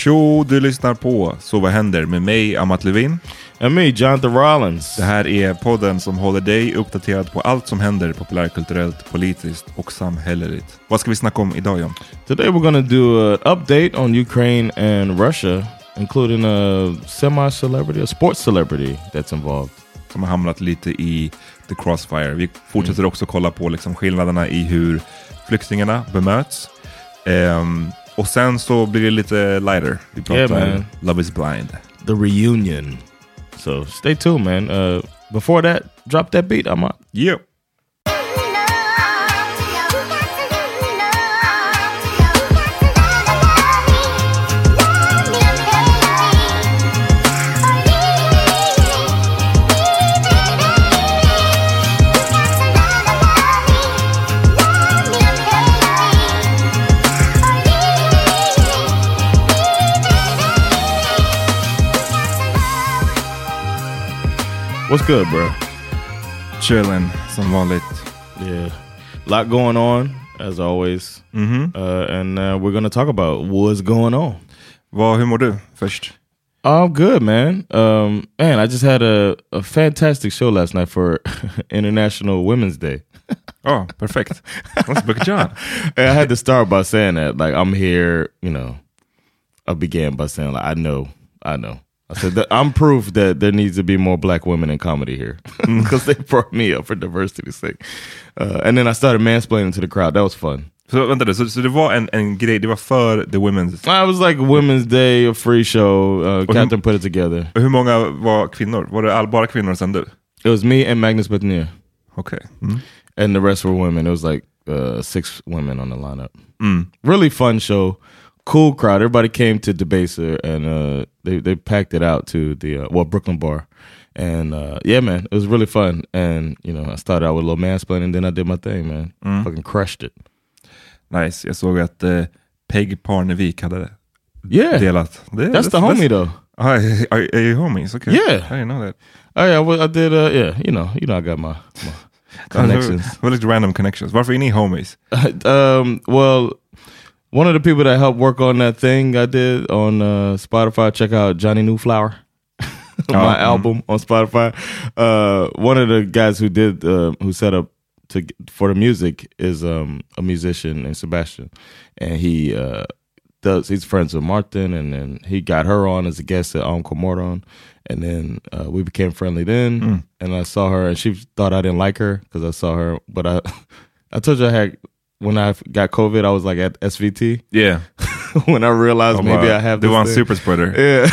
Tjo, du lyssnar på Så vad händer med mig, Amat Levin. And me, Jonathan Rollins. Det här är podden som håller dig uppdaterad på allt som händer populärkulturellt, politiskt och samhälleligt. Vad ska vi snacka om idag, John? Today we're going to do an update on Ukraine and Russia, including a semi-celebrity, a sports celebrity that's involved. Som har hamnat lite i the crossfire. Vi fortsätter också kolla på liksom skillnaderna i hur flyktingarna bemöts. Och sen så blir det lite lighter. Vi pratar Love is Blind. The reunion. So stay tuned, man. Before that, drop that beat, I'm out. Yeah. What's good, bro? Chilling, som vanligt. Yeah. Lot going on, as always. And we're going to talk about what's going on. Hur mår du först? I'm good, man. Man, I just had a fantastic show last night for International Women's Day. Oh, perfect. That's a big job. I had to start by saying that, like, I'm here, you know. I began by saying, like, I know. I said that I'm proof that there needs to be more black women in comedy here because they brought me up for diversity's sake. And then I started mansplaining to the crowd. That was fun. Så vänta, så det var en grej, det var för the women's... I was like Women's Day, a free show. Captain put it together. Hur många var kvinnor? Var det bara kvinnor sen du? It was me and Magnus Betnér. Okay. And the rest were women. It was like 6 women on the lineup. Really fun show. Cool crowd. Everybody came to Debaser and they packed it out to the Brooklyn bar. And yeah, man, it was really fun. And you know, I started out with a little mansplaining, then I did my thing, man. Fucking crushed it. Nice. Jag såg att Peg Parnevik hade delat. That's the homie though. Are you homies? Okay. Yeah. I didn't know that. Oh yeah, well, I did. Yeah, you know, I got my connections. Well, like random connections. Varför är ni homies? Well, one of the people that helped work on that thing I did on Spotify, check out Johnny Newflower, my album on Spotify. One of the guys who did, who set up for the music is a musician named Sebastian. And he's friends with Martin, and then he got her on as a guest at Encore Mordon. And then we became friendly then. And I saw her and she thought I didn't like her because I saw her. But I told you when I got COVID, I was like at SVT. Yeah. When I realized maybe I have this the one thing. super spreader. Yeah.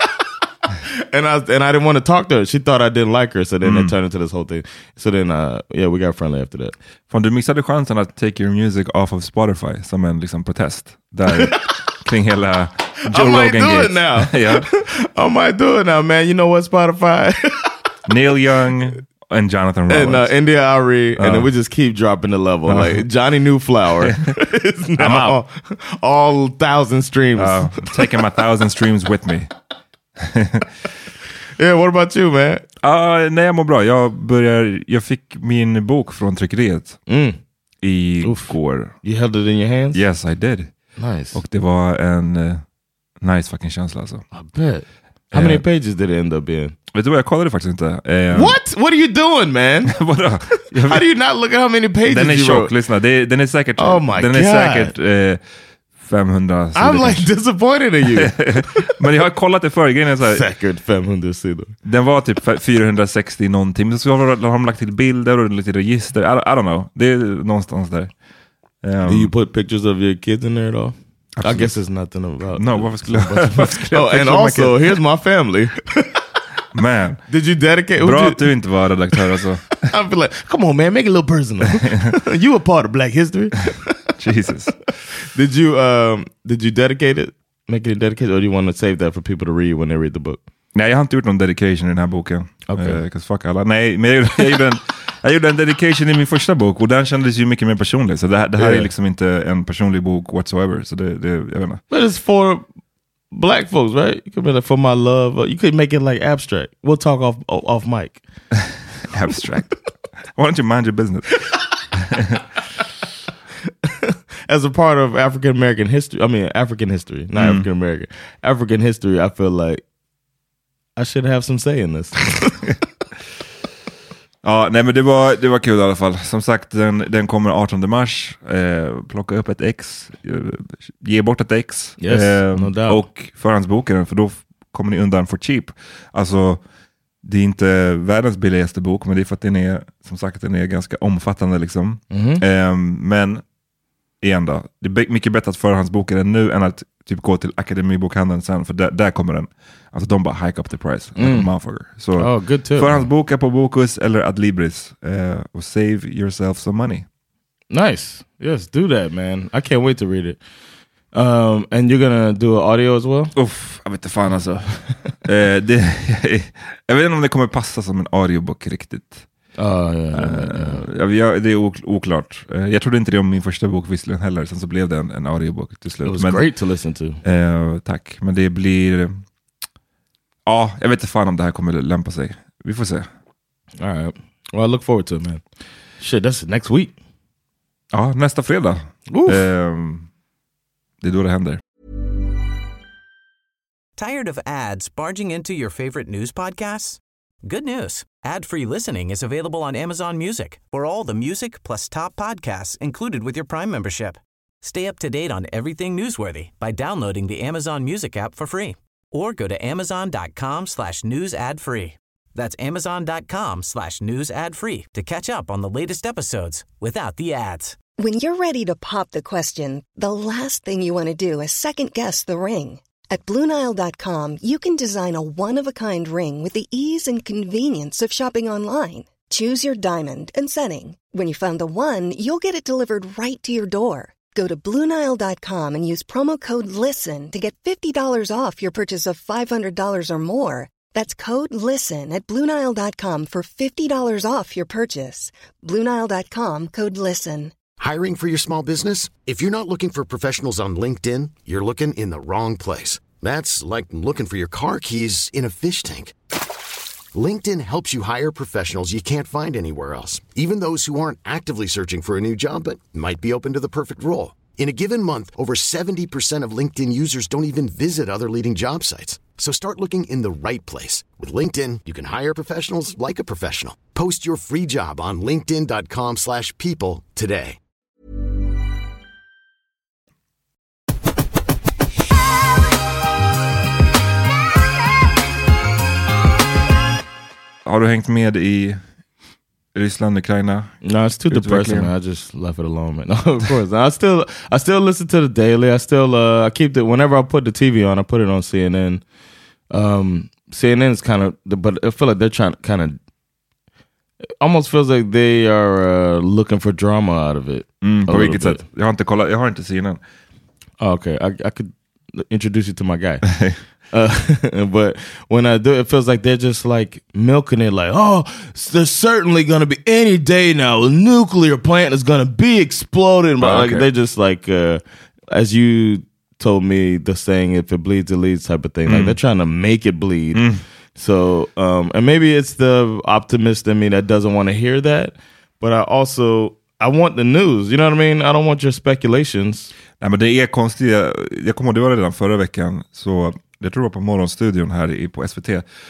and I didn't want to talk to her. She thought I didn't like her. So then it turned into this whole thing. So then, we got friendly after that. Fan, du missade chansen att take your music off of Spotify som en liksom protest. Där kring hela Joe Rogan gate. I might do it now. Yeah. I might do it now, man. You know what, Spotify? Neil Young and Jonathan Rollins. And India Ari, and then we just keep dropping the level. Like Johnny Newflower is now all 1,000 streams. Taking my 1,000 streams with me. Yeah, what about you, man? Nej, jag mår bra. Jag fick min bok från tryckeriet igår. You held it in your hands? Yes, I did. Nice. Och det var en nice fucking känsla alltså. I bet. How many pages did it end up being? Vet du vad, jag kollade faktiskt inte. What? What are you doing, man? Vadå? How do you not look at how many pages den är you tjock, wrote? lyssna. Den är säkert, oh my den God. är säkert 500 sidor. I'm like disappointed in you. Men jag har kollat det förr. Grejen är så här, säkert 500 sidor. Den var typ 460 någonting. Men så har de lagt till bilder och lite register. I don't know. Det är någonstans där. Do you put pictures of your kids in there at all? Absolutely. I guess it's nothing about... No, varför skulle jag and also, here's my family. Man. Did you dedicate... Bra att du inte var redaktör alltså. I'd be like, come on man, make it a little personal. You a part of Black history. Jesus. Did you dedicate it? Make it a dedication? Or do you want to save that for people to read when they read the book? Nej, jag har inte gjort någon dedication i den här boken. Okay. Fuck alla. Nej, men jag gjorde en dedication i min första bok och den kändes ju mycket mer personlig. Så det här är liksom inte en personlig bok whatsoever. Så det jag vet inte. But it's for black folks, right? You could be like, for my love. You could make it like abstract. We'll talk off mic. Abstract. Why don't you mind your business? as a part of African American history, I mean African history, not African American, African history, I feel like I should have some say in this. Ja, nej men det var kul i alla fall. Som sagt, den kommer 18 mars. Plocka upp ett ex. Ge bort ett ex. Yes, no doubt. Och förhandsboka den, för då kommer ni undan for cheap. Alltså, det är inte världens billigaste bok, men det är för att den är, som sagt, den är ganska omfattande liksom. Men igen då, det är mycket bättre att förhandsboka den nu än att typ gå till Akademibokhandeln sen, för där kommer den. Alltså de bara hike up the price. Så förhandsboka på Bokus eller Adlibris och save yourself some money. Nice. Yes, do that, man. I can't wait to read it. And you're gonna do an audio as well? Uff, jag vet inte fan alltså. Jag vet inte om det kommer passa som en audiobok riktigt. Det är oklart. Jag trodde inte det om min första bok visserligen heller. Sen så blev det en audiobok till slut. It was great to listen to. Tack. Men det blir... Ja, jag vet inte fan om det här kommer lämpa sig. Vi får se. All right. Well, I look forward to it, man. Shit, that's next week. Ja, nästa fredag. Det är då det händer. Tired of ads barging into your favorite news podcasts? Good news. Ad-free listening is available on Amazon Music for all the music plus top podcasts included with your Prime membership. Stay up to date on everything newsworthy by downloading the Amazon Music app for free or go to amazon.com/news ad free. That's amazon.com/news ad free to catch up on the latest episodes without the ads. When you're ready to pop the question, the last thing you want to do is second-guess the ring. At BlueNile.com, you can design a one-of-a-kind ring with the ease and convenience of shopping online. Choose your diamond and setting. When you find the one, you'll get it delivered right to your door. Go to BlueNile.com and use promo code LISTEN to get $50 off your purchase of $500 or more. That's code LISTEN at BlueNile.com for $50 off your purchase. BlueNile.com, code LISTEN. Hiring for your small business? If you're not looking for professionals on LinkedIn, you're looking in the wrong place. That's like looking for your car keys in a fish tank. LinkedIn helps you hire professionals you can't find anywhere else, even those who aren't actively searching for a new job but might be open to the perfect role. In a given month, over 70% of LinkedIn users don't even visit other leading job sites. So start looking in the right place. With LinkedIn, you can hire professionals like a professional. Post your free job on linkedin.com/people today. Har du hängt med i Ryssland, Ukraina? No, it's too depressing. I just left it alone, man. No, of course. I still listen to the daily. I keep it whenever I put the TV on. I put it on CNN. CNN's kind of, but I feel like they're trying to kind of. Almost feels like they are looking for drama out of it. På vilket sätt? Jag har inte kollat. Jag har inte CNN. Okay, I could introduce you to my guy. But when I do, it feels like they're just like milking it, like, oh, there's certainly gonna be any day now a nuclear plant is gonna be exploding. But like they're just like, as you told me, the saying, if it bleeds, it leads type of thing. Like they're trying to make it bleed. So, and maybe it's the optimist in me that doesn't want to hear that, but I want the news. You know what I mean? I don't want your speculations. Nej, men det är konstigt. Jag kommer ihåg, det var redan förra veckan, så jag tror det var på Morgonstudion här på SVT,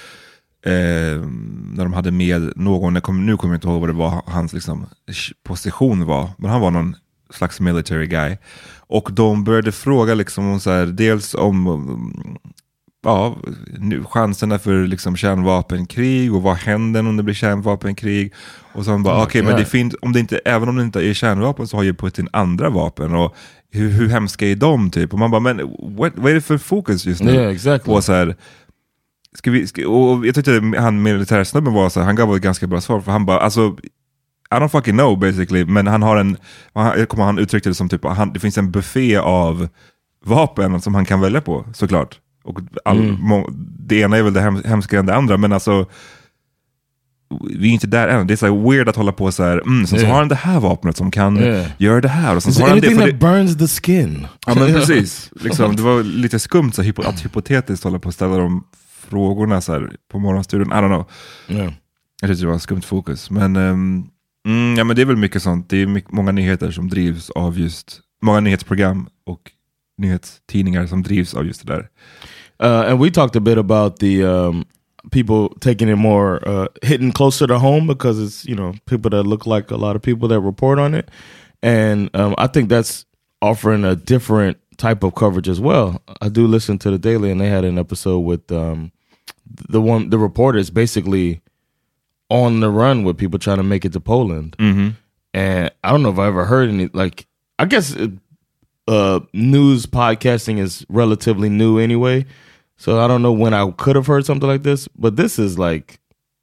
när de hade med någon, nu kommer jag inte ihåg vad det var hans liksom position var, men han var någon slags military guy, och de började fråga liksom om så här, dels om chanserna för liksom kärnvapenkrig och vad händer om det blir kärnvapenkrig, och så han bara men det finns, även om det inte är kärnvapen så har ju Putin andra vapen, och hur hemska är de typ, och man bara, men vad är det för fokus just nu? Yeah, exactly. På så här, och jag tyckte han militärsnubben var så här, han gav ett ganska bra svar, för han bara, alltså I don't fucking know basically, men han uttryckte det som typ, det finns en buffé av vapen som han kan välja på, såklart. Och det ena är väl det hemskare än det andra, men alltså vi är inte där än. Det är så här weird att hålla på så här, så har han det här vapnet som kan göra det här, och så har han det that burns the skin. Ja, men precis. Liksom, det var lite skumt så att hypotetiskt hålla på att ställa de frågorna så här på Morgonstudion. I don't know. Jag tyckte det var skumt fokus, men ja, men det är väl mycket sånt. Det är många nyheter som drivs av just många nyhetsprogram och nyhetstidningar som drivs av just det där. And we talked a bit about the people taking it more hitting closer to home because it's, you know, people that look like a lot of people that report on it. And I think that's offering a different type of coverage as well. I do listen to the Daily, and they had an episode with the reporter is basically on the run with people trying to make it to Poland. And I don't know if I ever heard any, like, I guess news podcasting is relatively new anyway. So I don't know when I could have heard something like this, but this is like,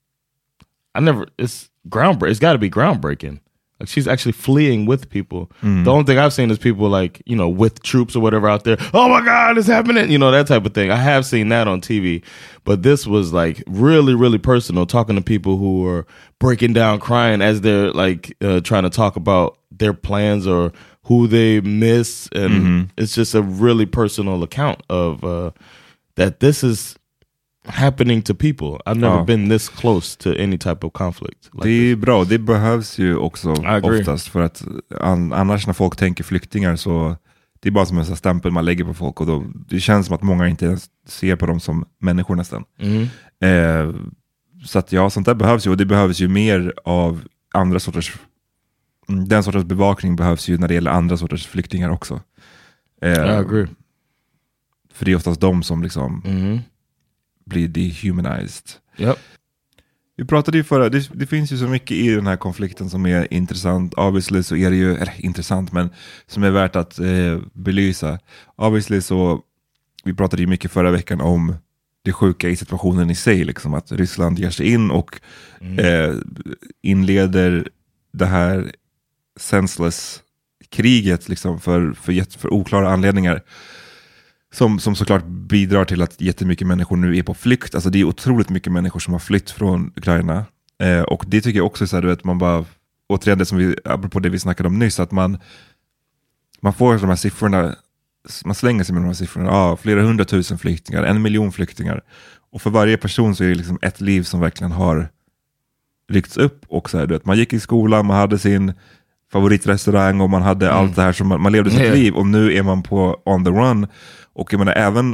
it's groundbreaking. It's got to be groundbreaking. Like, she's actually fleeing with people. The only thing I've seen is people, like, you know, with troops or whatever out there. Oh my God, it's happening. You know, that type of thing. I have seen that on TV, but this was like really, really personal, talking to people who are breaking down, crying as they're like trying to talk about their plans or who they miss. And it's just a really personal account of that this is happening to people. I've never been this close to any type of conflict. Like det är bra, det behövs ju också oftast, för att annars när folk tänker flyktingar så det är bara som en stämpel man lägger på folk, och då, det känns som att många inte ens ser på dem som människor nästan. Så att ja, sånt där behövs ju, och det behövs ju mer av andra sorters, den sorters bevakning behövs ju när det gäller andra sorters flyktingar också. I agree. För det är oftast de som liksom blir dehumanized. Yep. Vi pratade ju förra, det finns ju så mycket i den här konflikten som är intressant. Obviously så är det ju, eller intressant, men som är värt att belysa. Obviously så, vi pratade ju mycket förra veckan om det sjuka i situationen i sig, liksom att Ryssland ger sig in och inleder det här senseless kriget liksom för oklara anledningar. Som såklart bidrar till att jättemycket människor nu är på flykt. Alltså det är otroligt mycket människor som har flytt från Ukraina. Och det tycker jag också är så här, du vet, man bara, återigen det som vi, apropå det vi snackade om nyss, att man får de här siffrorna, man slänger sig med de här siffrorna, flera 100 000 flyktingar, 1 miljon flyktingar. Och för varje person så är det liksom ett liv som verkligen har ryckts upp. Och så här, du vet, man gick i skolan, man hade sin favoritrestaurang och man hade allt det här som man levde sitt liv, och nu är man på on the run. Och jag menar även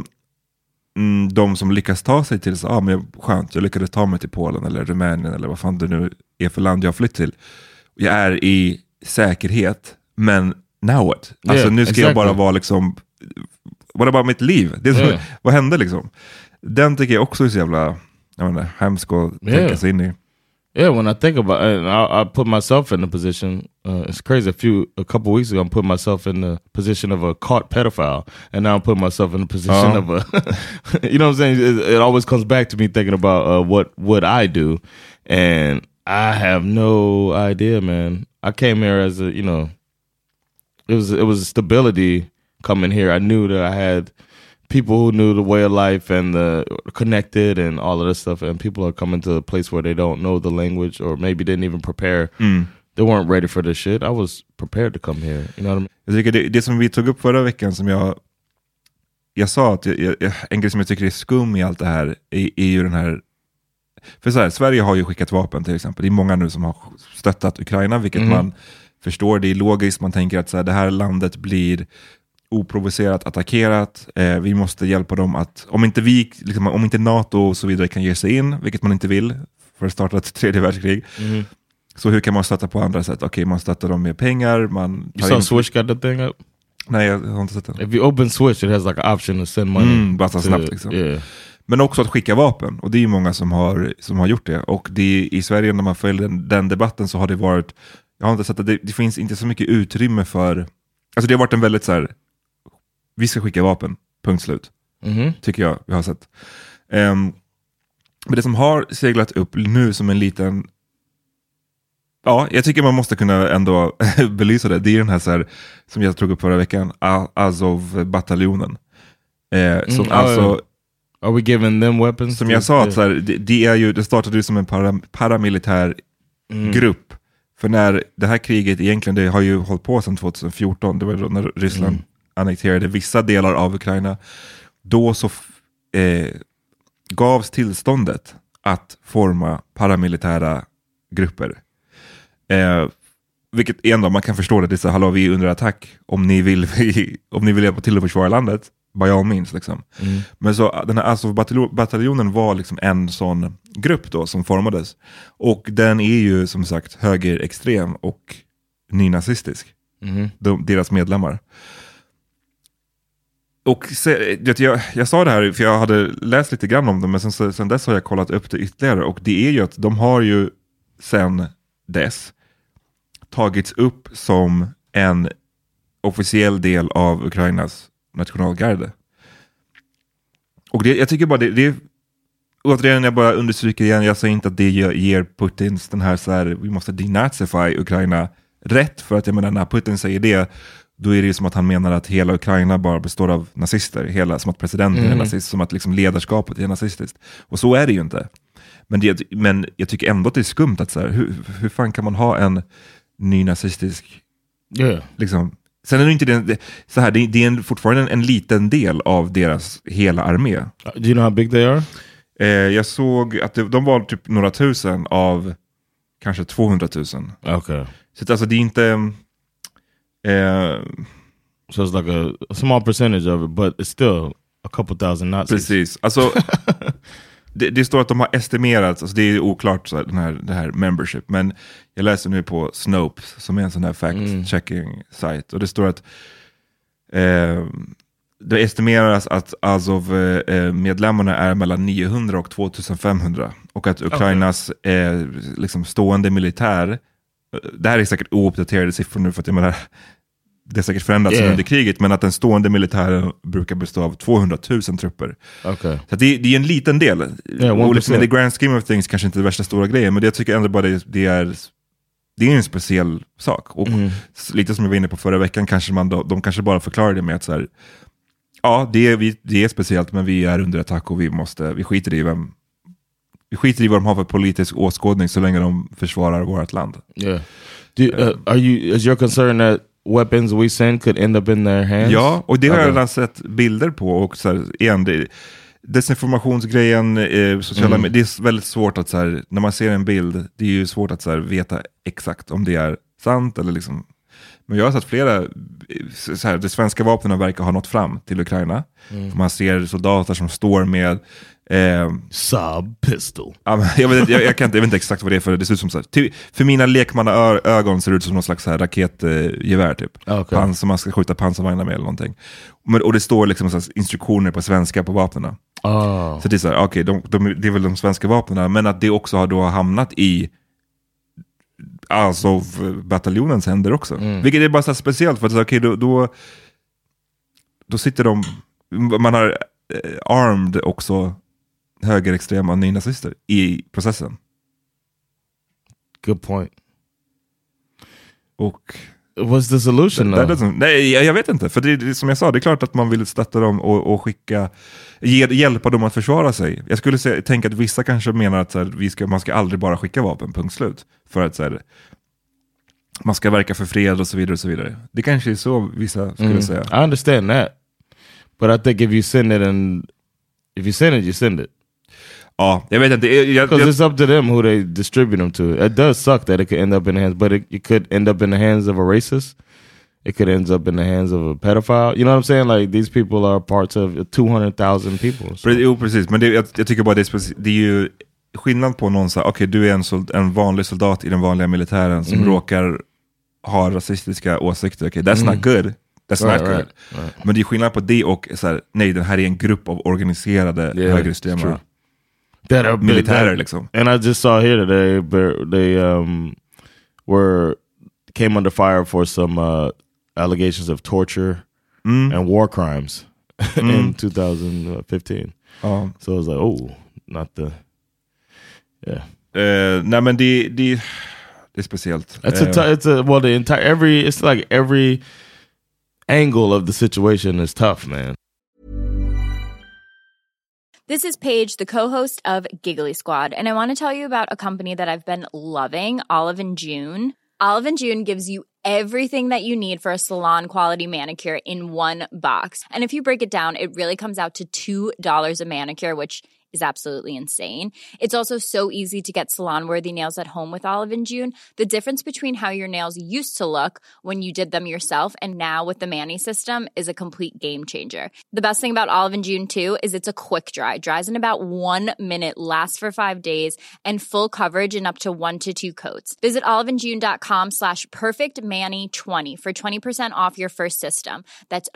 de som lyckas ta sig till så, men skönt, jag lyckades ta mig till Polen eller Rumänien eller vad fan det nu är för land jag har flytt till. Jag är i säkerhet, men now what? Alltså nu ska jag bara vara liksom, var det bara mitt liv? Det är så, vad hände liksom? Den tycker jag också är så jävla, jag menar, hemskt att tänka sig in i. Yeah, when I think about it, I put myself in the position, it's crazy, a couple weeks ago I put myself in the position of a caught pedophile, and now I'm putting myself in the position of a, you know what I'm saying? It always comes back to me thinking about what would I do, and I have no idea, man. I came here as a, you know, it was stability coming here. I knew that I had people who knew the way of life and the connected and all of this stuff, and people are coming to a place where they don't know the language or maybe didn't even prepare. They weren't ready for this shit. I was prepared to come here. You know what I mean? Jag tycker det som vi tog upp förra veckan, som jag sa att en grej som jag tycker är skum i allt det här är ju den här, för så här, Sverige har ju skickat vapen till exempel. Det är många nu som har stöttat Ukraina, vilket man förstår, det är logiskt. Man tänker att så här, det här landet blir oprovocerat attackerat, vi måste hjälpa dem att, om inte vi liksom, om inte NATO och så vidare kan ge sig in, vilket man inte vill för att starta ett tredje världskrig, så hur kan man stötta på andra sätt? Okej, man stöttar dem med pengar, man you saw Swish got the thing up? Nej, jag har inte sett det. If you open Swish, it has like an option to send money bara så snabbt liksom. Men också att skicka vapen, och det är ju många som har gjort det, och det i Sverige, när man följer den debatten, så har det varit, jag har inte sett att det finns inte så mycket utrymme för, alltså det har varit en väldigt så här, vi ska skicka vapen, punkt slut. Tycker jag vi har sett. Men det som har seglat upp nu som en liten, jag tycker man måste kunna ändå belysa det. Det är den här, så här som jag tog upp förra veckan, Azov-bataljonen. Som alltså, are we giving them weapons? Som jag sa, att så här, det startade ju som en paramilitär grupp. För när det här kriget egentligen, det har ju hållit på sedan 2014, det var då när Ryssland annekterade vissa delar av Ukraina, då så gavs tillståndet att forma paramilitära grupper. vilket ändå man kan förstå det, det är så, hallå, vi är under attack, om ni vill hjälpa till att försvara landet, by all means liksom. Men så den här Azov-bataljonen var liksom en sån grupp då som formades, och den är ju som sagt högerextrem och nynazistisk, deras medlemmar. Och jag sa det här för jag hade läst lite grann om det, men sen dess har jag kollat upp det ytterligare, och det är ju att de har ju sen dess tagits upp som en officiell del av Ukrainas nationalgarde. Och jag tycker bara det återigen, jag bara understryker igen, jag säger inte att det ger Putins den här så här, vi måste denazify Ukraina rätt, för att jag menar, när Putin säger det, då är det ju som att han menar att hela Ukraina bara består av nazister, som att presidenten är nazist, som att liksom ledarskapet är nazistiskt. Och så är det ju inte. Men jag tycker ändå att det är skumt att så här, hur fan kan man ha en ny nazistisk liksom. Sen är det inte så här, det är fortfarande en liten del av deras hela armé. Do you know how big they are? Jag såg att de var typ några tusen av kanske 200 000. Okay. Så alltså det är inte so it's like a small percentage of it, but it's still a couple thousand Nazis. Precis. Alltså det står att de har estimerat, alltså det är oklart så här, det här membership, men jag läser nu på Snopes som är en sån här fact-checking site, och det står att det estimeras att Azov medlemmarna är mellan 900 och 2500, och att Ukrainas liksom stående militär, det här är säkert ouppdaterade siffror nu, för att jag menar, det är säkert förändrats under kriget, men att den stående militären brukar bestå av 200 000 trupper. Okay. Så det är en liten del. Och liksom, in the grand scheme of things kanske inte är värsta stora grejen, men jag tycker ändå bara det är en speciell sak. Och lite som jag var inne på förra veckan, kanske de kanske bara förklarar det med att så här, ja, det är speciellt, men vi är under attack och vi skiter i vad de har för politisk åskådning, så länge de försvarar vårt land. Yeah. Is your concern that weapons we send could end up in their hands? Ja, och det har jag redan sett bilder på, och så här, igen, desinformationsgrejen, sociala medier, det är väldigt svårt att så här, när man ser en bild, det är ju svårt att så här, veta exakt om det är sant eller liksom. Men jag har sett flera så här, de svenska vapnen verkar ha nått fram till Ukraina. Man ser soldater som står med Saab pistol. Jag vet inte exakt vad det är, för det ser ut som så här, för mina lekmannaögon ser det ut som någon slags så här raketgevär typ. Okay. Som man ska skjuta pansarvagnar med eller någonting. Och det står liksom så här, instruktioner på svenska på vapnen. Så det är så här, okej, det är väl de svenska vapnen, men att det också har hamnat i Azov-bataljonens händer också. Vilket är bara så speciellt, för att okej, då sitter man har armed också högerextrema nynazister i processen. Good point. Och what's the solution? Nej, jag vet inte, för det som jag sa, det är klart att man vill stötta dem och hjälpa dem att försvara sig. Jag skulle tänka att vissa kanske menar att så här, man ska aldrig bara skicka vapen, punkt slut, för att så här, man ska verka för fred och så vidare och så vidare. Det kanske är så vissa skulle säga. I understand that, but I think if you send it, you send it. Ja, jag vet inte. Because it's up to them who they distribute them to. It does suck that it could end up in the hands, but it could end up in the hands of a racist. It could end up in the hands of a pedophile. You know what I'm saying? Like, these people are parts of 200,000 people. So. Jo, precis. Men jag tycker bara det är ju skillnad på någon så här, okej, du är en vanlig soldat i den vanliga militären som råkar ha rasistiska åsikter. Okay, that's not good. That's not good. Right. Men det är skillnad på det och så här, nej, den här är en grupp av organiserade högerextrema militärer liksom. And I just saw here that they came under fire for some allegations of torture and war crimes in 2015. So I was like, oh, not the nej, men det är speciellt. It's like every angle of the situation is tough, man. This is Paige, the co-host of Giggly Squad, and I want to tell you about a company that I've been loving, Olive & June. Olive & June gives you everything that you need for a salon-quality manicure in one box. And if you break it down, it really comes out to $2 a manicure, which is absolutely insane. It's also so easy to get salon-worthy nails at home with Olive & June. The difference between how your nails used to look when you did them yourself and now with the Mani system is a complete game changer. The best thing about Olive & June too is it's a quick dry. Dries in about 1 minute, lasts for 5 days, and full coverage in up to 1 to 2 coats. Visit oliveandjune.com/perfectmani20 for 20% off your first system. That's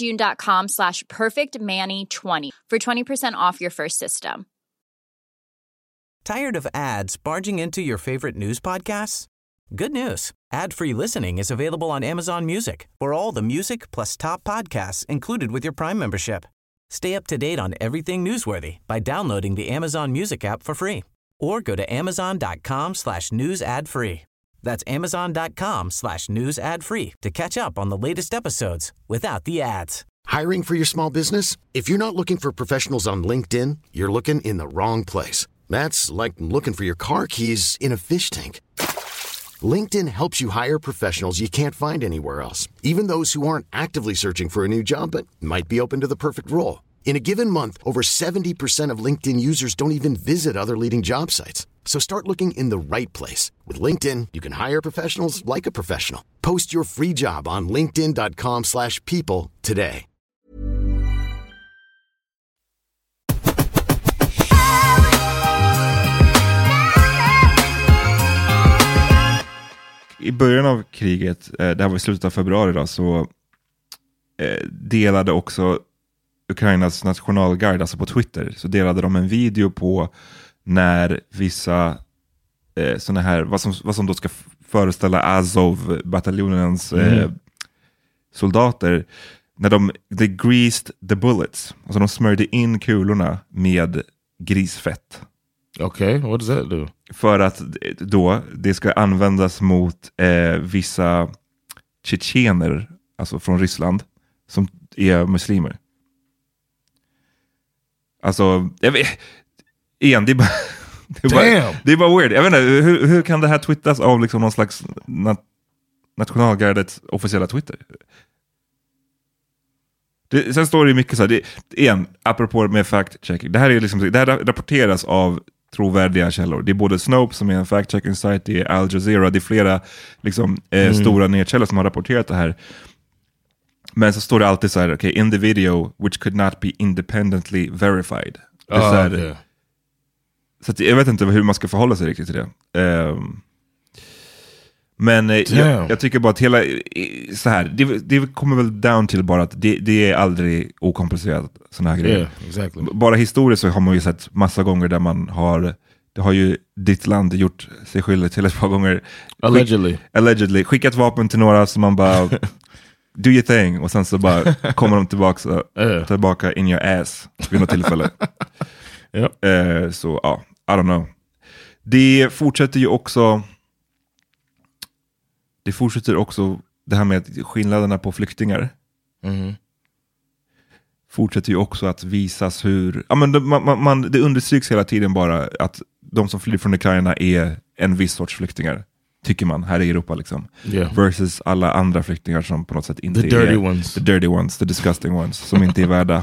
oliveandjune.com/perfectmani20 for 20% off your first system. Tired of ads barging into your favorite news podcasts? Good news. Ad-free listening is available on Amazon Music for all the music plus top podcasts included with your Prime membership. Stay up to date on everything newsworthy by downloading the Amazon Music app for free or go to amazon.com/news ad free. That's amazon.com/news ad free to catch up on the latest episodes without the ads. Hiring for your small business? If you're not looking for professionals on LinkedIn, you're looking in the wrong place. That's like looking for your car keys in a fish tank. LinkedIn helps you hire professionals you can't find anywhere else, even those who aren't actively searching for a new job but might be open to the perfect role. In a given month, over 70% of LinkedIn users don't even visit other leading job sites. So start looking in the right place. With LinkedIn, you can hire professionals like a professional. Post your free job on linkedin.com/people today. I början av kriget, det här var i slutet av februari då, så delade också Ukrainas nationalgard, alltså på Twitter, så delade de en video på när vissa såna här, vad som då ska föreställa Azov-bataljonens soldater, när they greased the bullets, alltså de smörjde in kulorna med grisfett. Okay, what does that do? För att då det ska användas mot vissa tjetjener, alltså från Ryssland, som är muslimer. Alltså, jag vet, igen, det är bara weird. Jag vet inte, hur kan det här twittas av liksom någon slags nationalgardets officiella Twitter? Sen står det ju mycket så här, igen, apropå med fact-checking. Det här rapporteras av trovärdiga källor. Det är både Snopes som är en fact-checking site, det är Al Jazeera, det är flera liksom, stora nedkällor som har rapporterat det här. Men så står det alltid så här, okay, in the video which could not be independently verified. Det är så här, okay. Så att jag vet inte hur man ska förhålla sig riktigt till det. Men jag tycker bara att hela så här, det kommer väl down till bara att det är aldrig okomplicerat såna här grejer. Yeah, exactly. Bara historiskt så har man ju sett massa gånger där det har ju ditt land gjort sig skyldig till ett par gånger. Allegedly. Skickat vapen till några som man bara do your thing, och sen så bara kommer de tillbaka in your ass vid något tillfälle. Så ja, I don't know. Det fortsätter också det här med skillnaderna på flyktingar. Fortsätter ju också att visas hur, ja, men det understryks hela tiden bara att de som flyr från Ukraina är en viss sorts flyktingar, tycker man här i Europa liksom. Versus alla andra flyktingar som på något sätt inte the dirty ones, the disgusting ones, som inte är värda.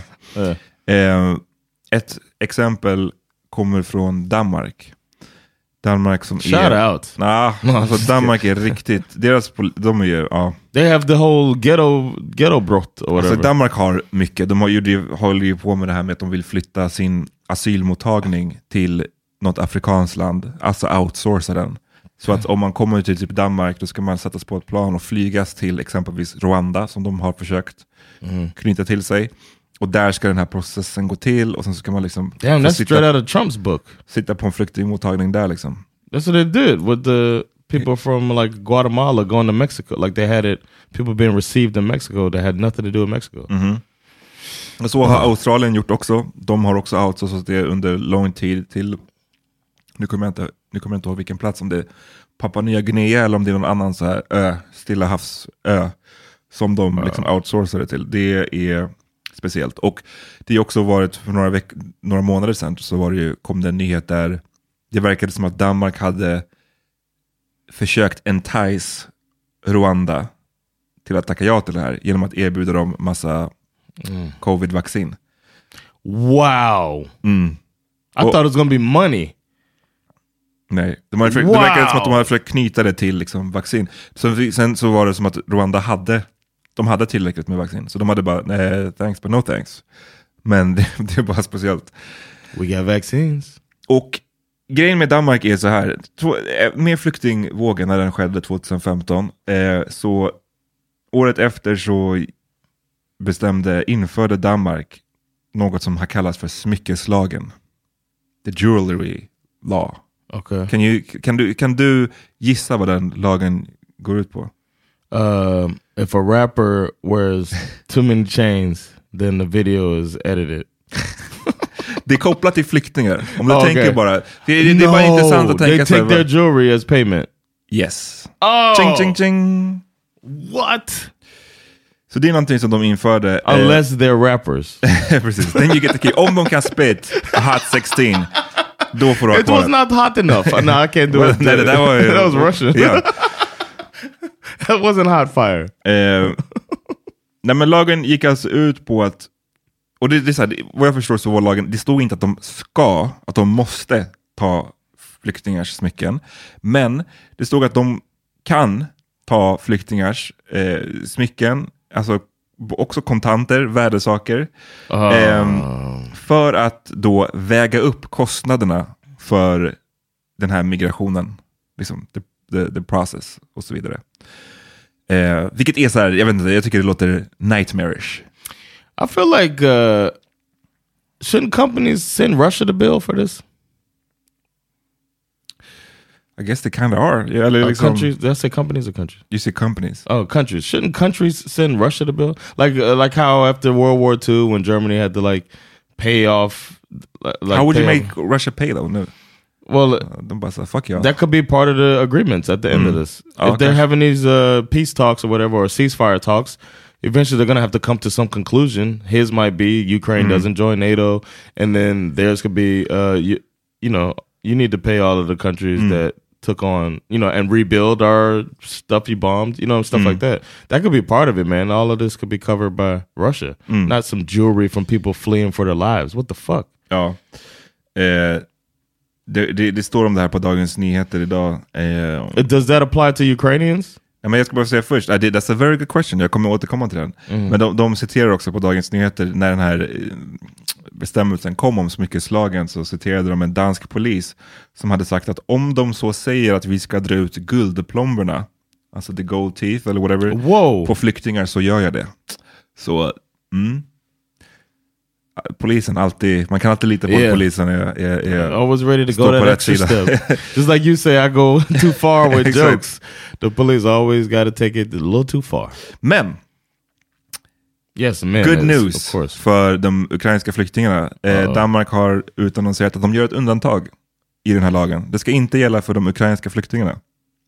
Ett exempel kommer från Danmark som alltså Danmark är riktigt, de är ju, ja. They have the whole ghetto brott or whatever. Alltså Danmark har mycket, håller ju på med det här med att de vill flytta sin asylmottagning till något afrikanskt land, alltså outsourca den. Så att om man kommer till typ Danmark, då ska man sättas på ett plan och flygas till exempelvis Rwanda, som de har försökt knyta till sig. Och där ska den här processen gå till, och sen så ska man liksom that's straight out of Trump's book. Sitta på en flyktingmottagning där liksom. That's what they did with the people from like Guatemala going to Mexico. Like they had people being received in Mexico that had nothing to do with Mexico. Och så har Australien gjort också. De har också outsourcat det under lång tid till, nu kommer jag inte ihåg vilken plats, om det är Papua Nya Guinea eller om det är någon annan så här Stilla havsö som de liksom outsourcade till. Det är speciellt. Och det är också varit för några månader sedan, så kom det en nyhet där det verkade som att Danmark hade försökt entice Rwanda till att tacka ja till det här genom att erbjuda dem massa covid-vaccin. Wow! I thought it was gonna be money. Nej, det verkar som att de hade försökt knyta det till liksom, vaccin. Sen så var det som att Rwanda hade tillräckligt med vaccin. Så de hade bara, nej, thanks but no thanks. Men det är bara speciellt. We got vaccines. Och grejen med Danmark är så här. Med flyktingvågen när den skedde 2015. Så året efter så införde Danmark något som har kallats för smyckeslagen. The Jewelry Law. Okay. Kan du gissa vad den lagen går ut på? If a rapper wears too many chains, then the video is edited. Det är kopplat till flyktingar. Om du tänker bara... Det är bara intressant att tänka they take their jewelry as payment. Yes. Oh! Ching, ching, ching. What? Så det är någonting som de införde... Unless they're rappers. Precis. Then you get the key. Om de kan spit Hot 16, då får du ha It was not hot enough. No, I can't do it. Nej, that was Russian. Yeah. That wasn't hot fire. Nej, men lagen gick alltså ut på att... Och det är så här, vad jag förstår så var lagen... Det stod inte att de måste ta flyktingars smycken. Men det stod att de kan ta flyktingars smycken, alltså också kontanter, värdesaker, för att då väga upp kostnaderna för den här migrationen, liksom the process och så vidare. Vilket är så här, jag vet inte, jag tycker det låter nightmarish. I feel like shouldn't companies send Russia the bill for this? I guess they kind of are. Yeah, liksom, countries. Did I say companies or countries? You say companies. Oh, countries. Shouldn't countries send Russia the bill? Like how after World War II when Germany had to like pay off. How would you make Russia pay though? No. Well, fuck you. That could be part of the agreements at the end of this. If they're having these peace talks or whatever, or ceasefire talks, eventually they're going to have to come to some conclusion. His might be Ukraine doesn't join NATO, and then theirs could be, you need to pay all of the countries that took on, and rebuild our stuff you bombed, stuff like that. That could be part of it, man. All of this could be covered by Russia. Not some jewelry from people fleeing for their lives. What the fuck? Ja. Det står om det här på Dagens Nyheter idag. Does that apply to Ukrainians? Men jag ska bara säga först, that's a very good question. Jag kommer återkomma till den. Men de citerar också på Dagens Nyheter när den här bestämmelsen kom om smyckeslagen, så citerade de en dansk polis som hade sagt att om de så säger att vi ska dra ut guldplomberna, alltså the gold teeth eller whatever, på flyktingar, så gör jag det. Så polisen alltid, man kan alltid lita på att polisen är always ready to go that extra step. Just like you say, I go too far with jokes. The police always got to take it a little too far. Men good news för de ukrainska flyktingarna. Danmark har utannonserat att de gör ett undantag i den här lagen. Det ska inte gälla för de ukrainska flyktingarna.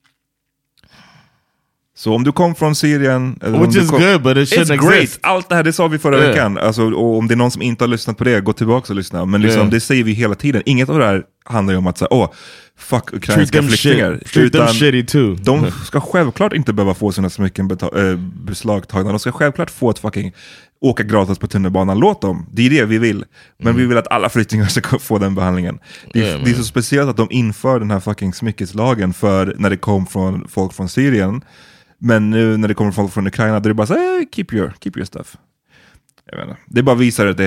Så om du kom från Syrien... Which is good, but it shouldn't exist. Great. Allt det här, det sa vi förra veckan. Alltså, och om det är någon som inte har lyssnat på det, gå tillbaka och lyssna. Men liksom, det säger vi hela tiden. Inget av det här handlar ju om att säga, fuck ukrainska flyktingar. Treat them shitty too. De ska självklart inte behöva få sina smycken beslagtagna. De ska självklart få ett fucking åka gratis på tunnelbanan. Låt dem. Det är det vi vill. Men vi vill att alla flyktingar ska få den behandlingen. Det är så speciellt att de inför den här fucking smyckeslagen för när det kom från folk från Syrien. Men nu när det kommer folk från Ukraina, då är det bara så här, keep your stuff. Jag vet inte. Det bara visar att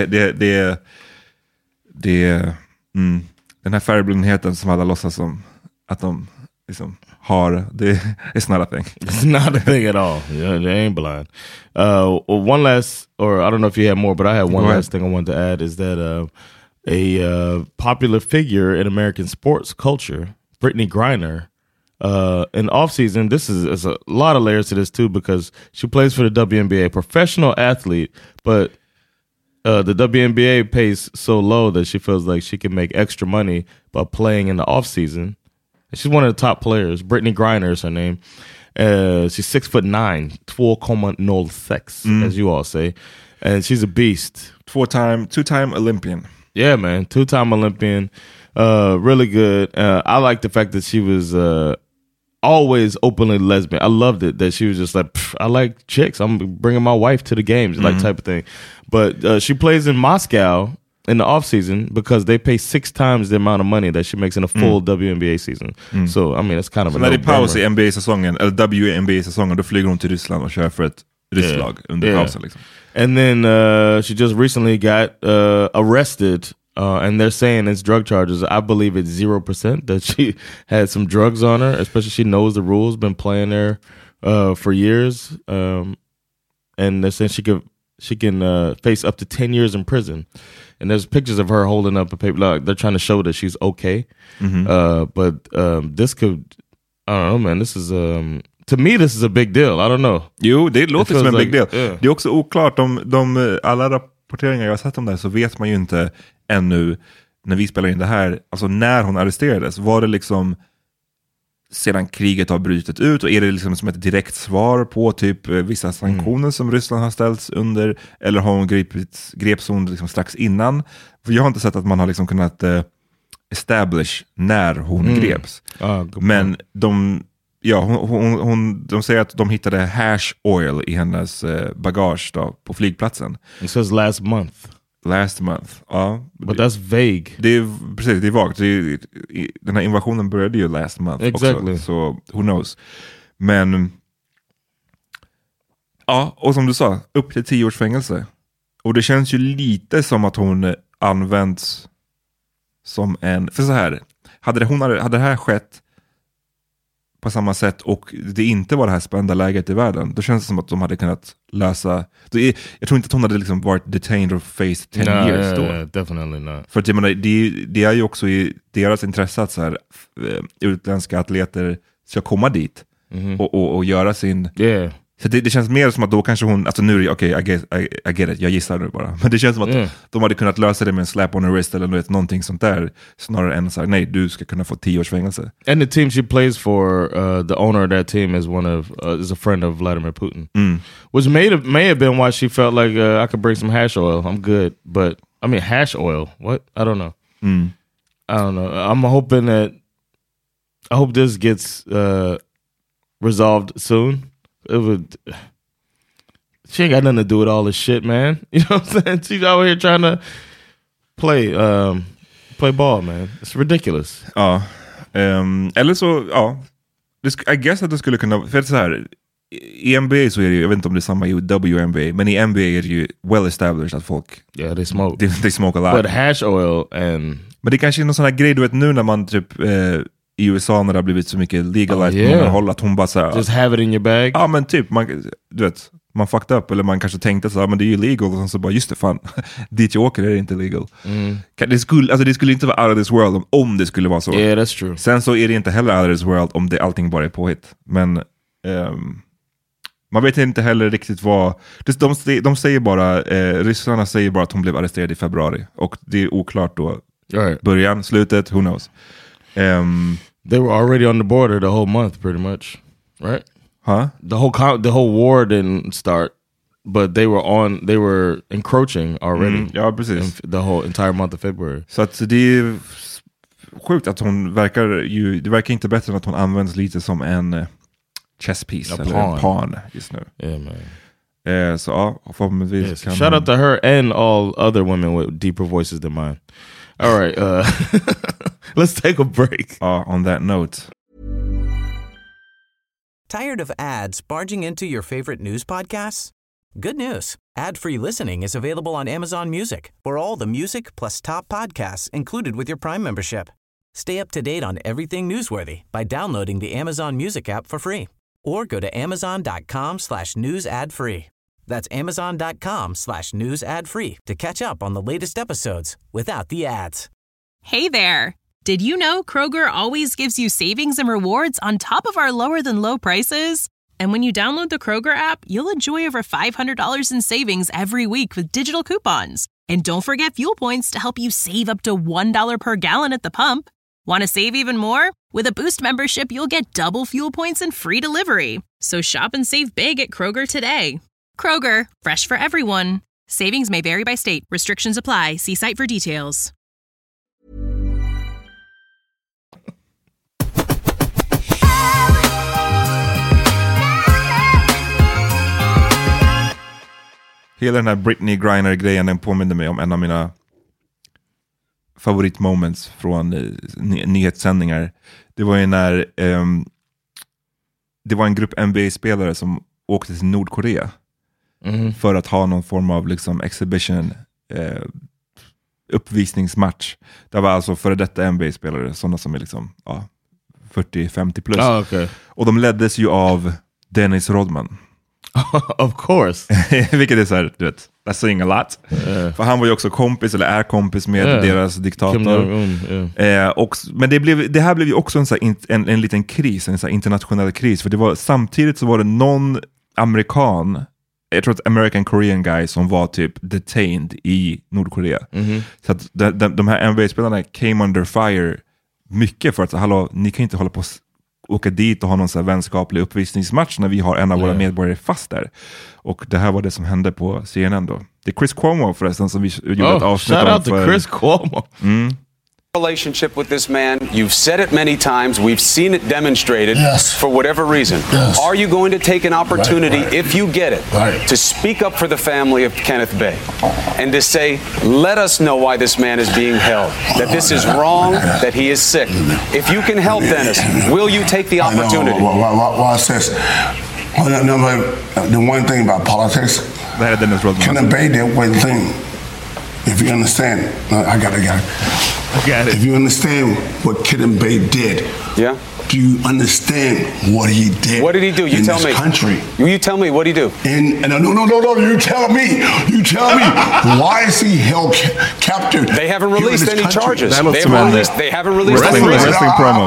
den här färgblindheten som alla låtsas som att de liksom har, it's not a thing. It's not a thing at all. Yeah, they ain't blind. One last, or I don't know if you have more, but I have one last thing I wanted to add is that a popular figure in American sports culture, Brittany Griner, in off-season, this is a lot of layers to this too, because she plays for the WNBA, professional athlete, but the WNBA pays so low that she feels like she can make extra money by playing in the off-season. She's one of the top players. Brittany Griner is her name. She's 6'9", 2,06, as you all say, and she's a beast. Two-time Olympian. Yeah, man, two-time Olympian. Really good. I like the fact that she was always openly lesbian. I loved it that she was just like, I like chicks. I'm bringing my wife to the games, like type of thing. But she plays in Moscow in the off season because they pay 6 times the amount of money that she makes in a full WNBA season. So I mean it's kind of så när det är paus i NBA-säsongen eller WNBA-säsongen, då flyger hon till Ryssland och kör för ett rysslag under pausen liksom. And then she just recently got arrested and they're saying it's drug charges. I believe it's 0% that she had some drugs on her, especially she knows the rules, been playing there for years. And they're saying she can face up to 10 years in prison. And there's pictures of her holding up a paper. Like, they're trying to show that she's okay. But this could, I don't know man, this is to me this is a big deal. I don't know. Jo, det låter som en big deal. Yeah. Det är också oklart om alla rapporteringar jag har sett om det här, så vet man ju inte ännu när vi spelar in det här, alltså när hon arresterades, var det liksom sedan kriget har brutit ut och är det liksom som ett direkt svar på typ vissa sanktioner som Ryssland har ställts under, eller har hon greps hon liksom strax innan? För jag har inte sett att man har liksom kunnat establish när hon greps. Men de säger att de hittade hash oil i hennes bagage då, på flygplatsen. It says last month. Ja. But that's vague. Det är vagt. Den här invasionen började ju last month exactly. också. Så who knows. Men ja, och som du sa, upp till 10 års fängelse. Och det känns ju lite som att hon används som en... För så här, hade det här skett på samma sätt och det inte var det här spända läget i världen, då känns det som att de hade kunnat lösa... Jag tror inte att hon hade liksom varit detained or faced 10 years då. Yeah, definitely not. För att jag menar, det är ju också i deras intresse att så här, utländska atleter ska komma dit och göra sin... Yeah. Så det känns mer som att då kanske hon, alltså nu är det okej, I get it, jag gissar nu bara. Men det känns som att de hade kunnat lösa det med en slap on the wrist eller någonting sånt där, snarare än så här, nej, du ska kunna få 10 års fängelse. And the team she plays for, the owner of that team is is a friend of Vladimir Putin. Which may have been why she felt like I could bring some hash oil, I'm good. But, I mean, hash oil, what? I don't know. I don't know. I'm hoping I hope this gets resolved soon. She ain't got nothing to do with all this shit, man. You know what I'm saying? She's out here trying to play ball, man. It's ridiculous. Ja. Eller så, ja. I guess att det skulle kunna... För så här, i NBA så är det ju, jag vet inte om det är samma i WNBA, men i NBA är det ju well established att folk... Yeah, they smoke. They smoke a lot. But hash oil and... Men det kanske är någon sån här grej, du vet, nu när man typ... i USA när det har blivit så mycket legalized på många håll, att hon bara såhär... Just have it in your bag? Ja, men typ, du vet, man fucked up, eller man kanske tänkte så här, men det är ju legal, och så bara, just det, fan, dit jag åker är det inte legal. Det skulle inte vara out of this world om det skulle vara så. Yeah, that's true. Sen så är det inte heller out of this world om allting bara är påhitt. Men man vet inte heller riktigt vad... De säger bara, ryssarna säger bara att hon blev arresterad i februari, och det är oklart då. Right. Början, slutet, who knows. They were already on the border the whole month, pretty much, right? Huh? The whole war didn't start, but they were encroaching already. Ja, precis. The whole entire month of February. Så att det är sjukt att hon det verkar inte bättre än att hon används lite som en chess piece, eller en pawn just nu. Yeah, man. Så ja, förhoppningsvis kan shout out to her and all other women with deeper voices than mine. All right, let's take a break. On that note. Tired of ads barging into your favorite news podcasts? Good news. Ad-free listening is available on Amazon Music for all the music plus top podcasts included with your Prime membership. Stay up to date on everything newsworthy by downloading the Amazon Music app for free or go to amazon.com/news ad free. That's amazon.com/news ad free to catch up on the latest episodes without the ads. Hey there. Did you know Kroger always gives you savings and rewards on top of our lower than low prices? And when you download the Kroger app, you'll enjoy over $500 in savings every week with digital coupons. And don't forget fuel points to help you save up to $1 per gallon at the pump. Want to save even more? With a Boost membership, you'll get double fuel points and free delivery. So shop and save big at Kroger today. Kroger, fresh for everyone. Savings may vary by state. Restrictions apply. See site for details. Hela den här Britney Griner-grejen, den påminner mig om en av mina favoritmoments från nyhetssändningar. Det var ju när det var en grupp NBA-spelare som åkte till Nordkorea för att ha någon form av liksom exhibition uppvisningsmatch. Det var alltså före detta NBA-spelare, sådana som är liksom 40-50 plus. Okay. Och de leddes ju av Dennis Rodman. Of course. Vilket är så här, du vet, that's saying a lot. För han var ju också kompis, eller är kompis med deras diktator. Men det här blev ju också en liten kris, en så här internationell kris. För det var, samtidigt så var det någon amerikan, jag tror att American Korean guy, som var typ detained i Nordkorea. Så att de här NBA-spelarna came under fire mycket för att, hallå, ni kan inte hålla på åka dit och ha någon så här vänskaplig uppvisningsmatch när vi har en av våra medborgare fast där. Och det här var det som hände på CNN då. Det är Chris Cuomo förresten som vi gjorde ett avsnitt om. Shout out to Chris Cuomo. Relationship with this man, you've said it many times, we've seen it demonstrated for whatever reason. Are you going to take an opportunity, if you get it, to speak up for the family of Kenneth Bay and to say, let us know why this man is being held, that this is wrong, that he is sick? If you can help Dennis, will you take the opportunity? Watch this. The one thing about politics, Kenneth Bay did one thing. If you understand, I got it. If you understand what Kenneth Bay did, do you understand what he did? What did he do? You tell me. Country. You tell me. What did he do? No. You tell me. You tell me. Why is he held captured? They haven't released any charges. They haven't released any wrestling promo.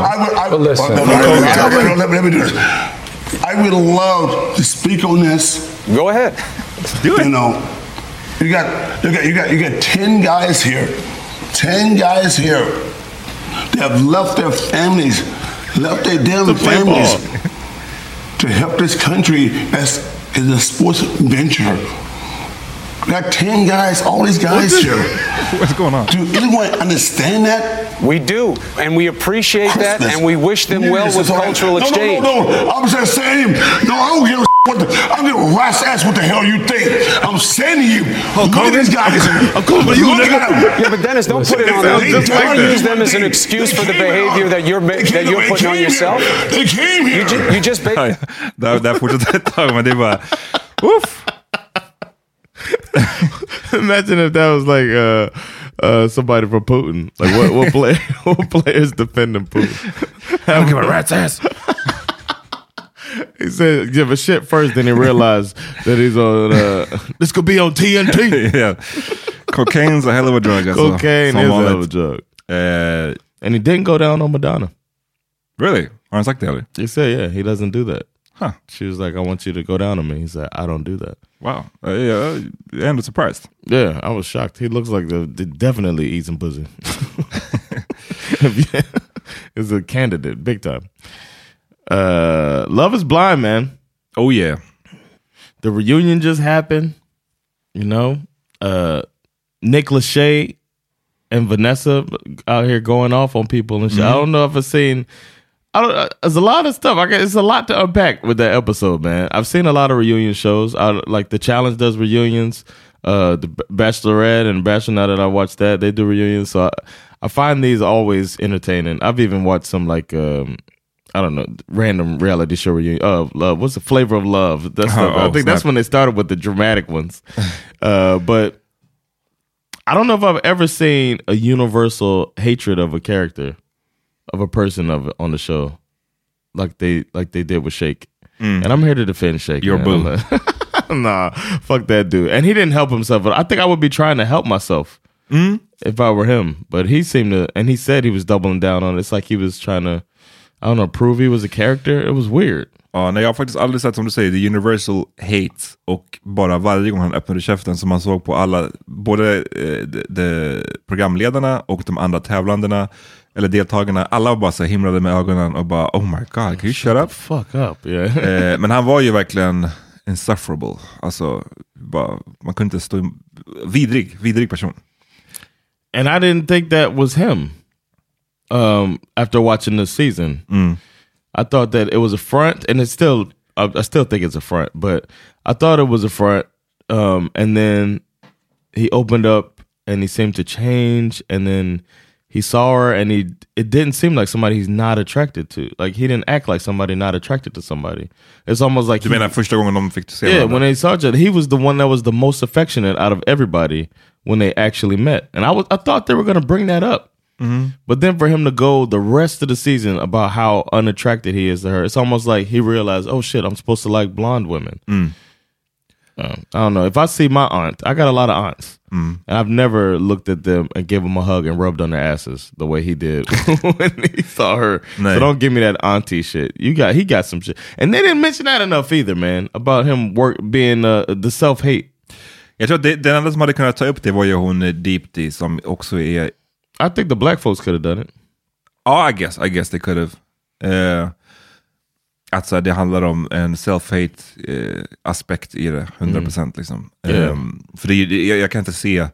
Let me do this. I would love to speak on this. Go ahead. Do it. You know, you got 10 guys here. 10 guys here that have left their families, left their damn families to help this country as a sports venture. We got 10 guys, all these guys here. What's going on? Do anyone understand that? We do, and we appreciate that, and we wish them well with cultural exchange. No, I'm just saying. No, I don't give a I don't give a rat's ass what the hell you think. I'm saying to you, look at these guys. Yeah, but Dennis, don't put it on them. Don't use them as an excuse for the behavior that you're putting on yourself. They came here. You just där fortsätter ett tag, men det är bara oof. Imagine if that was like somebody from Putin. Like what players defending Putin? I don't give a rat's ass. He said give a shit first, then he realized that he's on this could be on TNT. Yeah. Cocaine's a hell of a drug. Cocaine is a hell of a drug. And he didn't go down on Madonna. Really? Har han sagt det eller? He said he doesn't do that. Huh. She was like, I want you to go down on me. He said, I don't do that. Wow. And surprised. Yeah, I was shocked. He looks like they definitely eat some pussy. Is a candidate, big time. Love is Blind, man. Oh yeah. The reunion just happened. You know, Nick Lachey and Vanessa out here going off on people and shit. I don't know if I've seen. There's a lot of stuff. It's a lot to unpack with that episode, man. I've seen a lot of reunion shows. Like The Challenge does reunions. The Bachelorette and Bachelor, now that I watched that, they do reunions. So I find these always entertaining. I've even watched some like I don't know, random reality show reunion. Love. What's the Flavor of Love? I think that's when they started with the dramatic ones. But I don't know if I've ever seen a universal hatred of a character, of a person on the show, like they did with Shake. And I'm here to defend Shake. Your boo. Nah, fuck that dude. And he didn't help himself. But I think I would be trying to help myself if I were him. But he seemed to, and he said he was doubling down on it. It's like he was trying to, I don't know, prove he was a character. It was weird. Ja, nej, jag har faktiskt aldrig sett, som du säger, the universal hate, och bara varje gång han öppnade käften som man såg på alla, både de programledarna och de andra tävlandena eller deltagarna, alla bara så himlade med ögonen och bara, oh my god, can you shut up? Fuck up, yeah. Men han var ju verkligen insufferable. Alltså, bara, man kunde inte stå, vidrig person. And I didn't think that was him after watching this season. I thought that it was a front, and it's still, I still think it's a front, but I thought it was a front. And then he opened up and he seemed to change, and then he saw her and it didn't seem like somebody he's not attracted to. Like he didn't act like somebody not attracted to somebody. It's almost like du menar första gången de fick se when they saw each other, he was the one that was the most affectionate out of everybody when they actually met. And I thought they were going to bring that up. But then for him to go the rest of the season about how unattracted he is to her, it's almost like he realized, oh shit, I'm supposed to like blonde women. I don't know. If I see my aunt, I got a lot of aunts, and I've never looked at them and gave them a hug and rubbed on their asses the way he did when he saw her. So don't give me that auntie shit. He got some shit, and they didn't mention that enough either, man. About him being the self-hate. Jag tror att den enda som hade kunnat ta upp det var ju hon Deepti som också är... I think the black folks could have done it. Oh, I guess they could have. Alltså det handlar om en self-hate aspekt i det, 100% liksom. För jag kan inte se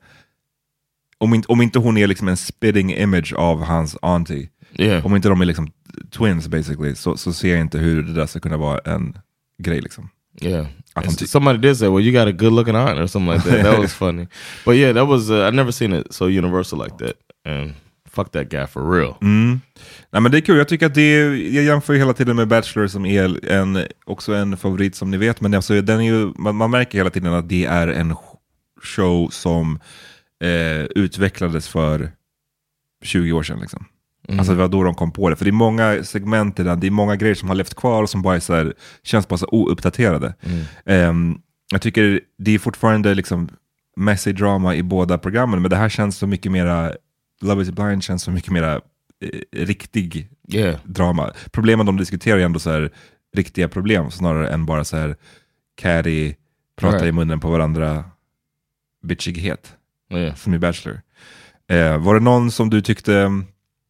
om inte hon är liksom en spitting image av hans auntie. Om inte de är liksom twins basically, så ser jag inte hur det där ska kunna vara en grej liksom. Somebody did say, well, you got a good looking aunt or something like that. That was funny. But yeah, that was I've never seen it so universal like that. And fuck that guy for real. Nej, men det är kul. Jag tycker att jag jämför hela tiden med Bachelor som är också en favorit som ni vet. Men alltså, den är ju, man märker hela tiden att det är en show som utvecklades för 20 år sedan liksom. Alltså det var då de kom på det. För det är många segment i den, det är många grejer som har levt kvar och som bara är så här, känns bara så ouppdaterade. Jag tycker det är fortfarande liksom messy drama i båda programmen, men det här känns så mycket mera, Love is Blind känns så mycket mera riktig drama. Problemen de diskuterar är ändå så här riktiga problem snarare än bara så här catty, prata i munnen på varandra bitchighet som i Bachelor. Var det någon som du tyckte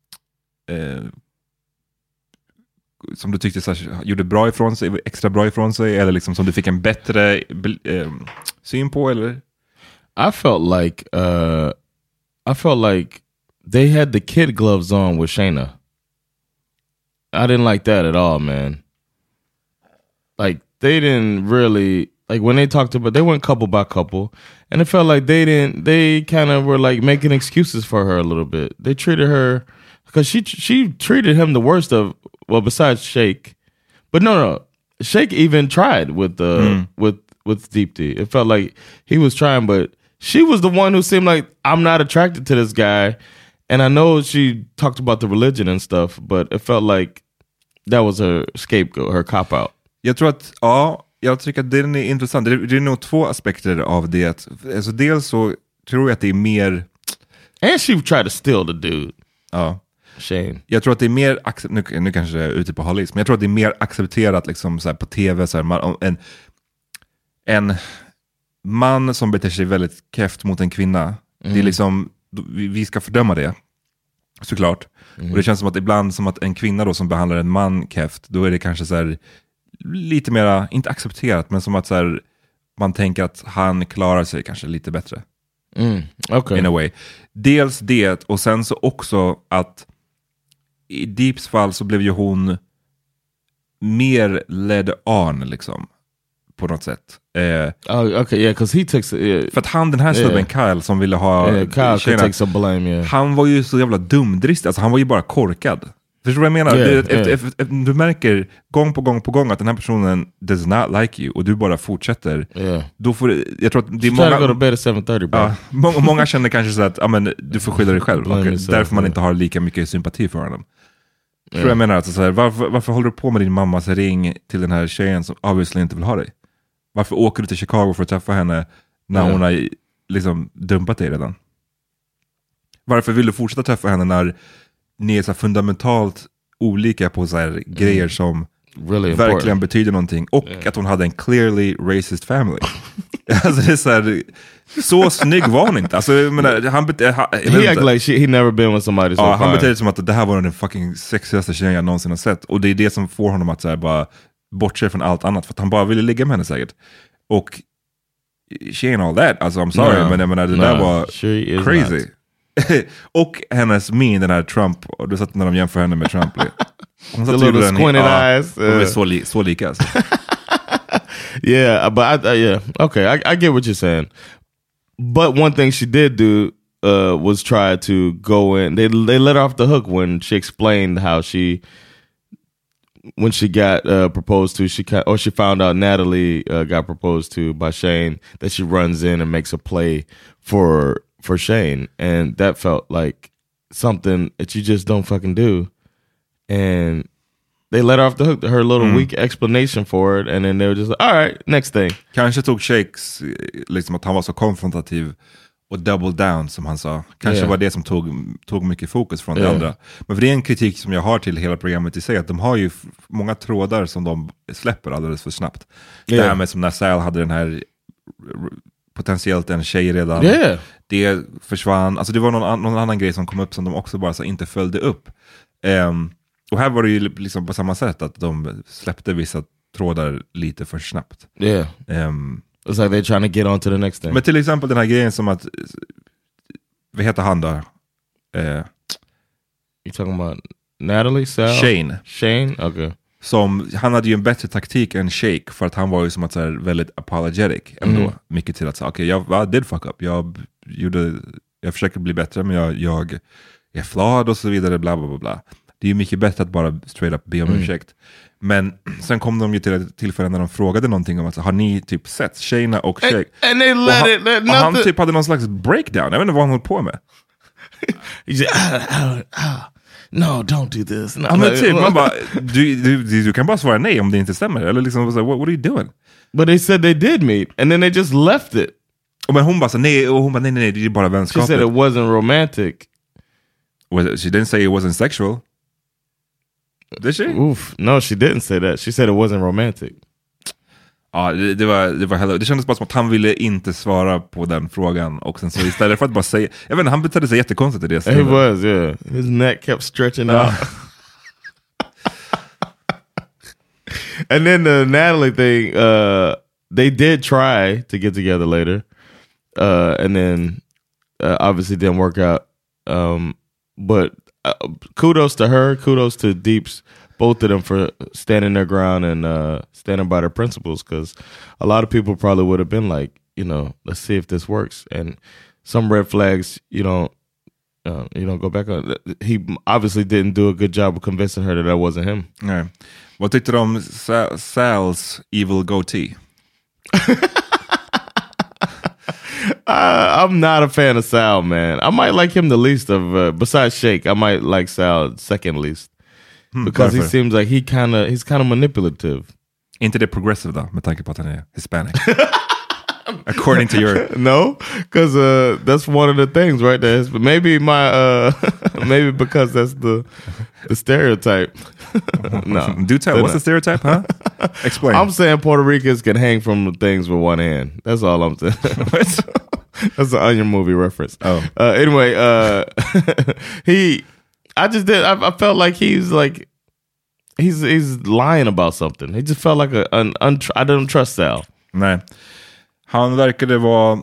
så här, gjorde bra ifrån sig, extra bra ifrån sig, eller liksom som du fick en bättre syn på, eller? I felt like they had the kid gloves on with Shayna. I didn't like that at all, man. Like they didn't really, like when they talked about, they went couple by couple, and it felt like they kind of were like making excuses for her a little bit. They treated her, because she treated him the worst of, well, besides Shake. But no, Shake even tried with Deepti. It felt like he was trying, but she was the one who seemed like, I'm not attracted to this guy. And I know she talked about the religion and stuff, but it felt like that was her scapegoat, her cop-out. Jag tror att, jag tycker att den är intressant. Det är nog två aspekter av det. Alltså dels så tror jag att det är mer... And she tried to steal the dude. Ja. Shane. Jag tror att det är mer nu kanske jag är ute på halis, men jag tror att det är mer accepterat liksom så här, på tv så här, en man som beter sig väldigt keft mot en kvinna. Det är liksom, vi ska fördöma det såklart. Och det känns som att ibland som att en kvinna då som behandlar en man keft, då är det kanske så här lite mera, inte accepterat, men som att så här, man tänker att han klarar sig kanske lite bättre. Okay. In a way. Dels det, och sen så också att i Deeps fall så blev ju hon mer led on liksom, på något sätt. Okay, yeah, because he takes för att den här snubben Kyle som ville ha Kyle takes some blame, han var ju så jävla dumdristig, alltså han var ju bara korkad. Förstår du vad jag menar? Du märker gång på gång att den här personen does not like you, och du bara fortsätter. Då får jag tror att det är många go to bed at 7:30, bro. Många känner kanske så att men du får skydda dig själv, och därför man inte har lika mycket sympati för honom. Tror jag menar alltså, så här, varför håller du på med din mammas ring till den här tjejen som obviously inte vill ha dig? Varför åker du till Chicago för att träffa henne när hon har liksom dumpat dig redan? Varför vill du fortsätta träffa henne när ni är så fundamentalt olika på så här grejer som really verkligen betyder någonting, och att hon hade en clearly racist family. Alltså det är så här, så snygg var hon inte. Alltså jag menar, he act like he never been with somebody so han beter som att det här var den fucking sexigaste tjejen jag någonsin har sett, och det är det som får honom att så här bara bortse från allt annat, för att han bara ville ligga med henne säkert. Och she ain't all that, alltså I'm sorry, men jag menar, det där var crazy. Och hennes den här Trump, och du satt när de jämför henne med Trump. Hon satt the squinted eyes. De är så lika alltså. Yeah, but okay, I get what you're saying. But one thing she did do was tried to go in. They let her off the hook when she explained how when she got proposed to, she found out Natalie got proposed to by Shane, that she runs in and makes a play for Shane, and that felt like something that you just don't fucking do. And they let her off the hook, her little weak explanation for it, and then they were just like, all right, next thing. Kanske tog Shakes liksom att han var så konfrontativ och double down som han sa. Kanske var det som tog mycket fokus från det andra. Men för det är en kritik som jag har till hela programmet i sig, att de har ju många trådar som de släpper alldeles för snabbt. Det här med som när Sal hade den här potentiellt en tjej redan. Det försvann. Alltså det var någon annan grej som kom upp som de också bara så inte följde upp. Och här var det ju liksom på samma sätt att de släppte vissa trådar lite för snabbt. It's like they're trying to get on to the next thing. Men till exempel den här grejen som att, vad heter han då? You talking about Natalie? Sal? Shane? Okay. Han hade ju en bättre taktik än Shake, för att han var ju som att så här, väldigt apologetic ändå. Mycket till att säga, okej, jag did fuck up. Jag försöker bli bättre, men jag är flawed och så vidare, bla bla bla bla. Det är ju mycket bättre att bara straight up be om ursäkt. Men sen kom de ju till ett tillfälle när de frågade någonting om att, har ni typ sett Shayna och Shake? And they let och han typ hade någon slags breakdown. Jag vet inte vad han höll på med. He said, no, don't do this. No. Men typ, man bara, du kan bara svara nej om det inte stämmer. Eller liksom, what are you doing? But they said they did meet, and then they just left it. Men hon bara så nej, det är bara vänskapligt. She said it wasn't romantic. She didn't say it wasn't sexual. Did she? Oof. No, she didn't say that. She said it wasn't romantic. Ja, det var hello. Det kändes bara som att han ville inte svara på den frågan. Och sen så istället för att bara säga, jag vet inte, han betedde sig jättekonstigt i det stället. He was, yeah. His neck kept stretching out. And then the Natalie thing, they did try to get together later. And then obviously didn't work out. But kudos to her, kudos to Deeps, both of them for standing their ground and standing by their principles, because a lot of people probably would have been like, let's see if this works. And some red flags, you don't go back on. He obviously didn't do a good job of convincing her that wasn't him. Nej. Vad tyckte du om Sal's evil goatee? I'm not a fan of Sal, man. I might like him the least of, besides Shake, I might like Sal second least. Because he seems like he's kind of manipulative. Inte det progressive då, med tanke på att han är Hispanic. According to your... No, because that's one of the things, right? Maybe maybe because that's the stereotype. No. Do tell, what's the stereotype, huh? Explain. I'm saying Puerto Ricans can hang from things with one hand. That's all I'm saying. That's an Onion movie reference. Oh. Anyway, I felt like he's lying about something. He just felt like I don't trust Sal. Nej. Han verkade vara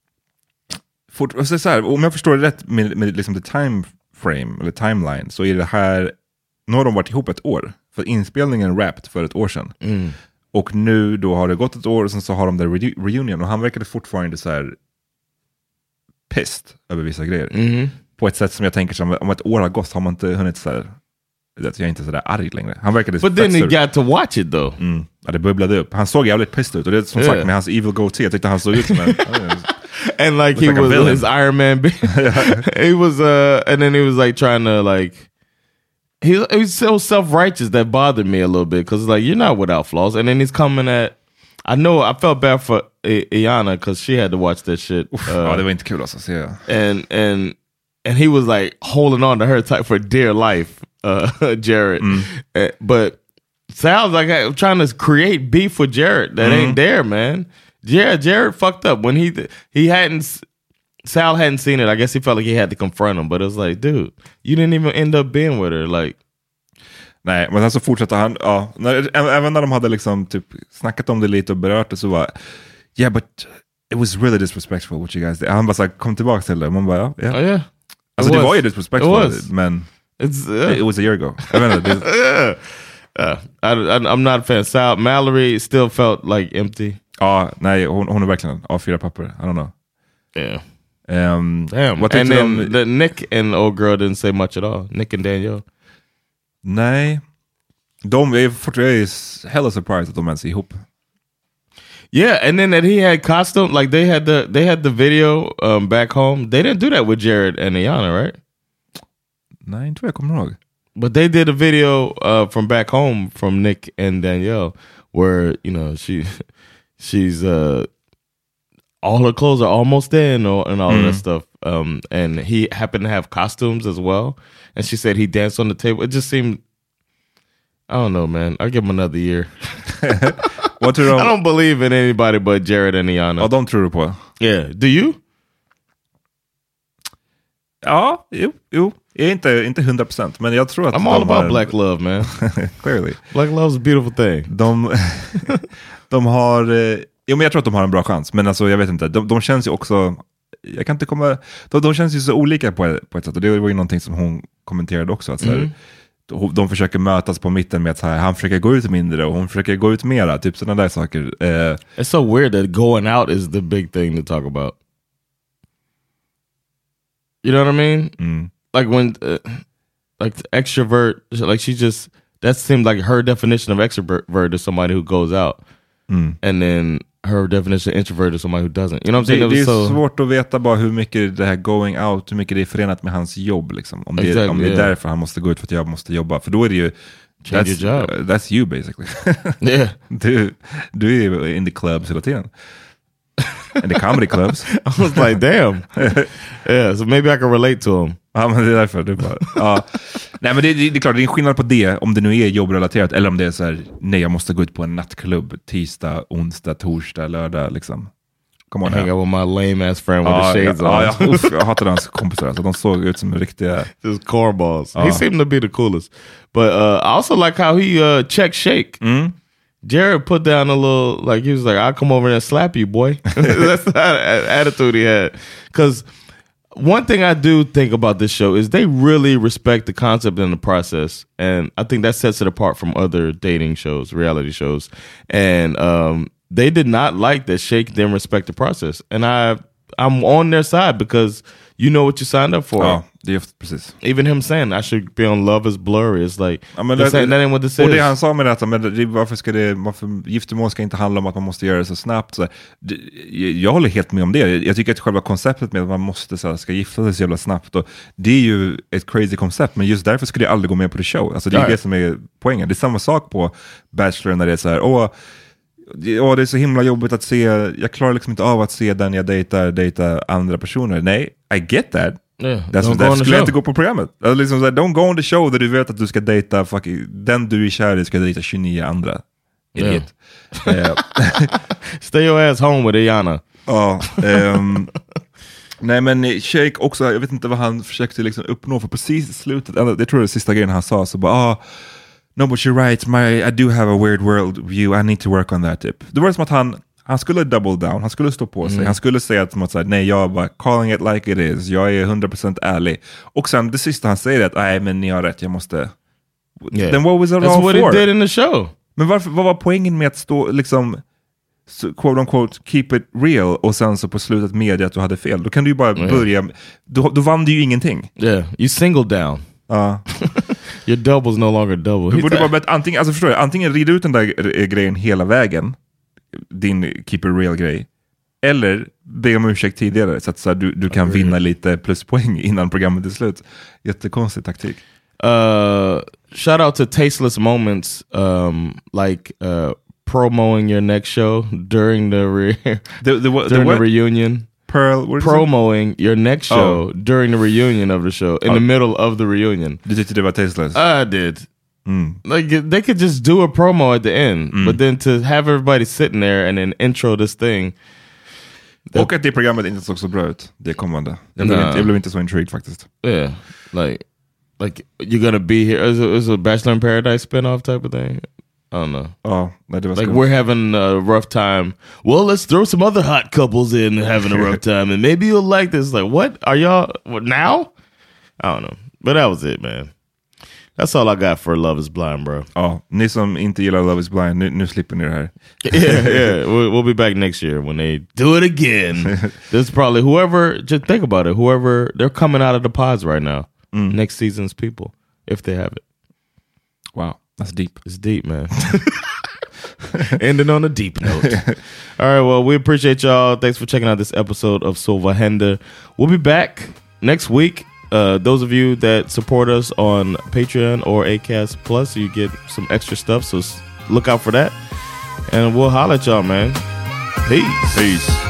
så här, om jag förstår det rätt med liksom the time frame eller timeline, så är det här, nu har de varit ihop ett år, för inspelningen wrapped för ett år sedan. Och nu då har det gått ett år och sen så har de där reunion, och han verkade fortfarande så här pissed över vissa grejer. På ett sätt som jag tänker som om ett år har gått har man inte hunnit så här, jag är inte så där arg längre. Han verkade But then he got to watch it though. Ja, det bubblade upp. Han såg jävligt pissed ut, och det är som sagt med hans evil goatee, jag tyckte han såg ut som en and like he was his Iron Man he was and then he was like trying to like he was so self-righteous that bothered me a little bit, because like, you're not without flaws. And then he's coming at, I felt bad for Iyanna because she had to watch that shit. Ja, det var inte kul alltså, se. And he was like holding on to her type for dear life, Jared. But Sal's like trying to create beef with Jared that ain't there, man. Jared fucked up when Sal hadn't seen it. I guess he felt like he had to confront him, but it was like, dude, you didn't even end up being with her. Like, nej, men sen så fortsatte han, ja, även när de hade liksom typ snackat om det lite och berört det, så var yeah, but it was really disrespectful what you guys did. Han bara såhär, kom tillbaka till det. Man bara, ja. Oh, yeah. Alltså det var ju disrespectful, men it was a year ago. Jag vet inte, I'm not a fan. Sal, Mallory still felt like empty. Ja, nej, hon är verkligen A4 papper. I don't know. Yeah. Damn. What And then the Nick and old girl didn't say much at all. Nick and Danielle. Nej. De är hella surprised att de ens är ihop. Yeah, and then that he had costume, like they had the video back home. They didn't do that with Jared and Iyanna, right? Nej, inte vad jag kommer ihåg. But they did a video from back home from Nick and Danielle where, you know, she's all her clothes are almost in and all of that stuff. And he happened to have costumes as well. And she said he danced on the table. It just seemed, I don't know, man. I'll give him another year. What tror de? I don't believe in anybody but Jared and Iyanna. Ja, de tror du på. Yeah. Do you? Ja, jo. Jag är inte 100%, men jag tror att I'm all about black love, man. Clearly. Black love's a beautiful thing. De har... men jag tror att de har en bra chans. Men alltså, jag vet inte. De känns ju också... Jag kan inte komma... De känns ju så olika på ett sätt. Och det var ju någonting som hon kommenterade också. Att så här, de försöker mötas på mitten med att så här, han försöker gå ut mindre och hon försöker gå ut mera. Typ sådana där saker. It's so weird that going out is the big thing to talk about. You know what I mean? Like when... like extrovert... Like she just... That seemed like her definition of extrovert is somebody who goes out. And then her definition of introvert is somebody who doesn't. You know what I'm saying? Det är svårt att veta bara hur mycket det här going out, hur mycket det är förenat med hans jobb. Liksom. Om det är därför han måste gå ut för att jag måste jobba. För då är det ju... Change your job. That's you basically. Yeah. Du är in the clubs hela tiden. In the comedy clubs. I was like, damn. Yeah, so maybe I can relate to him. Ja, men det är därför. Det är bara, ja. Nej, men det är klart, det är en skillnad på det, om det nu är jobbrelaterat, eller om det är så här, nej, jag måste gå ut på en nattklubb tisdag, onsdag, torsdag, lördag, liksom. Come on. Hang out with my lame ass friend with the shades on. Jag hatade hans kompisar, alltså, de såg ut som riktiga... Just cornballs. He seemed to be the coolest. But I also like how he checked Shake. Jared put down a little, like, he was like, I'll come over and slap you, boy. That's the attitude he had. Because one thing I do think about this show is they really respect the concept and the process. And I think that sets it apart from other dating shows, reality shows. And they did not like that Shake didn't respect the process. And I'm on their side because you know what you signed up for. Ja, det är precis. Even him saying I should be on Love is Blurry. It's like, that ain't what this is. Och det han sa med detta, men varför giftermål ska inte handla om att man måste göra det så snabbt. Så, jag håller helt med om det. Jag tycker att själva konceptet med att man måste ska gifta sig så jävla snabbt, och det är ju ett crazy koncept, men just därför skulle jag aldrig gå med på the show. Alltså, det är det som är poängen. Det är samma sak på Bachelor när det är så här, det är så himla jobbigt att se, jag klarar liksom inte av att se den jag dejtar andra personer. Nej, I get that. Yeah, därför skulle jag inte gå på programmet. Alltså, liksom, don't go on the show där du vet att du ska dejta den du är kär i ska dejta 29 andra. Idiot. Stay your ass home with Iyanna. Nej, men Shake också, jag vet inte vad han försökte liksom uppnå, för precis i slutet, jag tror det sista grejen han sa, så bara no, but you're right, I do have a weird world view, I need to work on that, typ. Det var som att han skulle double down, han skulle stå på sig, han skulle säga att nej, jag bara calling it like it is, jag är 100% ärlig. Och sen det sista han säger är att nej, men ni har rätt, jag måste... Then what was it all for? That's what he did in the show. Men vad var poängen med att stå liksom, quote unquote, keep it real, och sen så på slutet medge att du hade fel? Då kan du ju bara börja, då vann du ju ingenting. Yeah, you singled down. Your double's no longer double. Du borde bara antingen, alltså förstår du, antingen rida ut den där grejen hela vägen, din keep it real grej, eller be om ursäkt tidigare, så att så här, du kan vinna lite pluspoäng innan programmet är slut. Jättekonstig taktik. Shout out to tasteless moments, like promoting your next show during the reunion. Promoting your next show during the reunion of the show, in the middle of the reunion. Du tyckte det var tasteless? I did. Like, they could just do a promo at the end, but then to have everybody sitting there and then intro this thing. Och att det programmet inte såg så bra ut, det kommande. Jag blev inte så intrigued faktiskt. Yeah, like you're gonna be here. Is a Bachelor in Paradise spinoff type of thing? I don't know. Like we're having a rough time. Well, let's throw some other hot couples in having a rough time, and maybe you'll like this. Like, what are y'all now? I don't know, but that was it, man. That's all I got for Love is Blind, bro. Ja, ni som inte gillar Love is Blind, nu slipper ni det här. Yeah. We'll be back next year when they do it again. This is probably whoever, just think about it, whoever, they're coming out of the pods right now. Next season's people, if they have it. Wow, that's deep. It's deep, man. Ending on a deep note. All right, well, we appreciate y'all. Thanks for checking out this episode of Så vad händer. We'll be back next week. Those of you that support us on Patreon or Acast Plus, you get some extra stuff, so look out for that. And we'll holler at y'all, man. Peace.